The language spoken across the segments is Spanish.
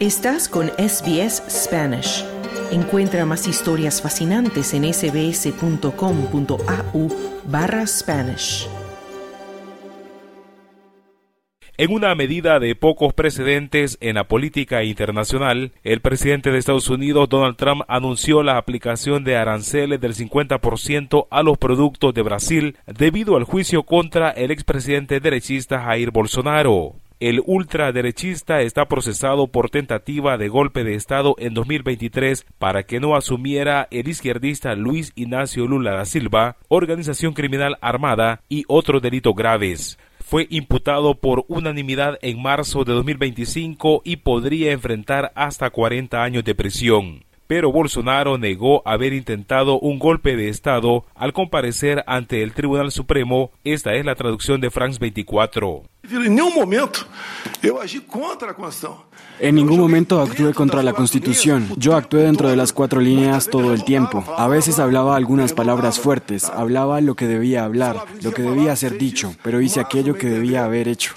Estás con SBS Spanish. Encuentra más historias fascinantes en sbs.com.au/Spanish. En una medida de pocos precedentes en la política internacional, el presidente de Estados Unidos, Donald Trump, anunció la aplicación de aranceles del 50% a los productos de Brasil debido al juicio contra el expresidente derechista Jair Bolsonaro. El ultraderechista está procesado por tentativa de golpe de Estado en 2023 para que no asumiera el izquierdista Luis Inácio Lula da Silva, organización criminal armada y otros delitos graves. Fue imputado por unanimidad en marzo de 2025 y podría enfrentar hasta 40 años de prisión. Pero Bolsonaro negó haber intentado un golpe de Estado al comparecer ante el Tribunal Supremo. Esta es la traducción de France 24. En ningún momento actué contra la Constitución. Yo actué dentro de las 4 líneas todo el tiempo. A veces hablaba algunas palabras fuertes, hablaba lo que debía hablar, lo que debía ser dicho, pero hice aquello que debía haber hecho.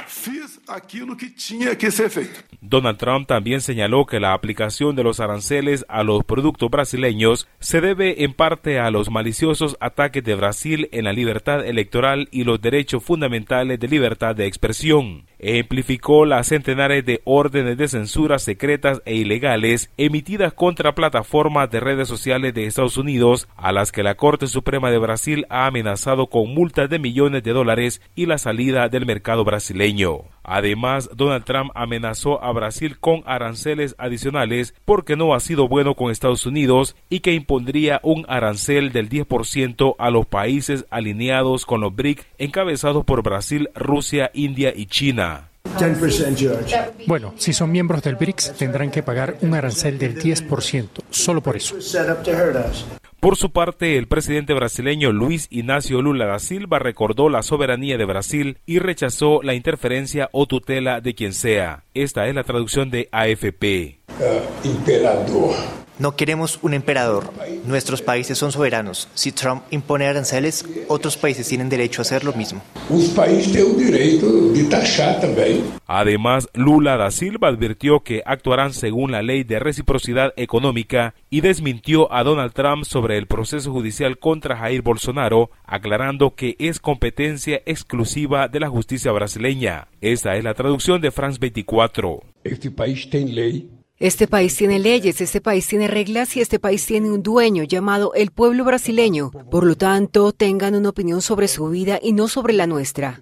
Donald Trump también señaló que la aplicación de los aranceles a los productos brasileños se debe en parte a los maliciosos ataques de Brasil en la libertad electoral y los derechos fundamentales de libertad de expresión. Ejemplificó las centenares de órdenes de censura secretas e ilegales emitidas contra plataformas de redes sociales de Estados Unidos, a las que la Corte Suprema de Brasil ha amenazado con multas de millones de dólares y la salida del mercado brasileño. Además, Donald Trump amenazó a Brasil con aranceles adicionales porque no ha sido bueno con Estados Unidos y que impondría un arancel del 10% a los países alineados con los BRICS encabezados por Brasil, Rusia, India y China. Bueno, si son miembros del BRICS tendrán que pagar un arancel del 10%, solo por eso. Por su parte, el presidente brasileño Luis Inácio Lula da Silva recordó la soberanía de Brasil y rechazó la interferencia o tutela de quien sea. Esta es la traducción de AFP. Imperador. No queremos un emperador. Nuestros países son soberanos. Si Trump impone aranceles, otros países tienen derecho a hacer lo mismo. Los países tienen derecho de taxar también. Además, Lula da Silva advirtió que actuarán según la ley de reciprocidad económica y desmintió a Donald Trump sobre el proceso judicial contra Jair Bolsonaro, aclarando que es competencia exclusiva de la justicia brasileña. Esta es la traducción de France 24. Este país tiene ley. Este país tiene leyes, este país tiene reglas y este país tiene un dueño llamado el pueblo brasileño. Por lo tanto, tengan una opinión sobre su vida y no sobre la nuestra.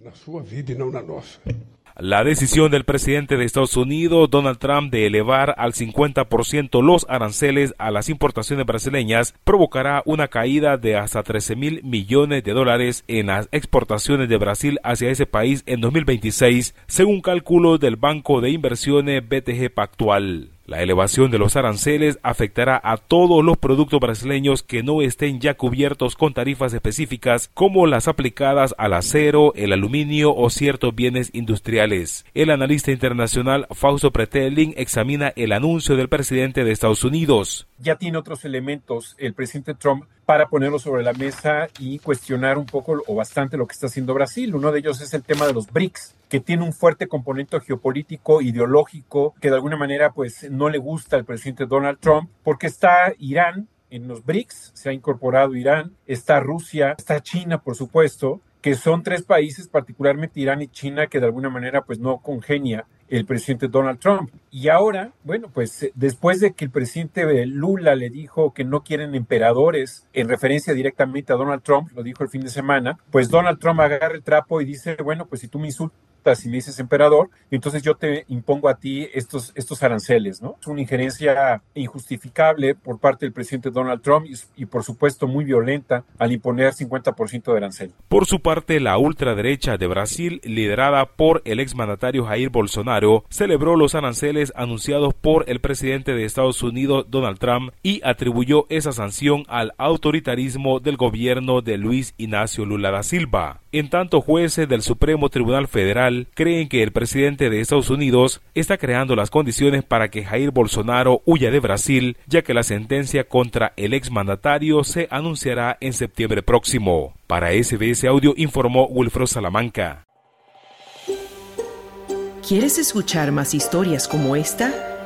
La decisión del presidente de Estados Unidos, Donald Trump, de elevar al 50% los aranceles a las importaciones brasileñas provocará una caída de hasta 13,000 millones de dólares en las exportaciones de Brasil hacia ese país en 2026, según cálculos del Banco de Inversiones BTG Pactual. La elevación de los aranceles afectará a todos los productos brasileños que no estén ya cubiertos con tarifas específicas, como las aplicadas al acero, el aluminio o ciertos bienes industriales. El analista internacional Fausto Pretelling examina el anuncio del presidente de Estados Unidos. Ya tiene otros elementos el presidente Trump para ponerlo sobre la mesa y cuestionar un poco o bastante lo que está haciendo Brasil. Uno de ellos es el tema de los BRICS, que tiene un fuerte componente geopolítico, ideológico, que de alguna manera pues no le gusta al presidente Donald Trump, porque está Irán en los BRICS, se ha incorporado Irán, está Rusia, está China, por supuesto, que son 3 países, particularmente Irán y China, que de alguna manera pues no congenia el presidente Donald Trump. Y ahora, bueno, pues después de que el presidente Lula le dijo que no quieren emperadores, en referencia directamente a Donald Trump, lo dijo el fin de semana, pues Donald Trump agarra el trapo y dice, bueno, pues si tú me insultas y me dices emperador, entonces yo te impongo a ti estos aranceles, ¿no? Es una injerencia injustificable por parte del presidente Donald Trump y por supuesto muy violenta al imponer 50% de arancel. Por su parte, la ultraderecha de Brasil, liderada por el exmandatario Jair Bolsonaro, celebró los aranceles anunciados por el presidente de Estados Unidos, Donald Trump, y atribuyó esa sanción al autoritarismo del gobierno de Luis Inácio Lula da Silva. En tanto, jueces del Supremo Tribunal Federal creen que el presidente de Estados Unidos está creando las condiciones para que Jair Bolsonaro huya de Brasil, ya que la sentencia contra el exmandatario se anunciará en septiembre próximo. Para SBS Audio informó Wilfredo Salamanca. ¿Quieres escuchar más historias como esta?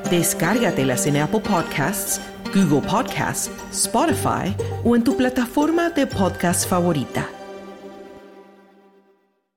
Descárgatelas en Apple Podcasts, Google Podcasts, Spotify o en tu plataforma de podcast favorita.